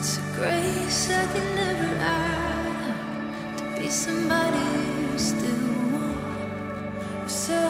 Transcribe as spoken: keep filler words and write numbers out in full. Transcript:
It's a grace I can never add up to be somebody you still want. You said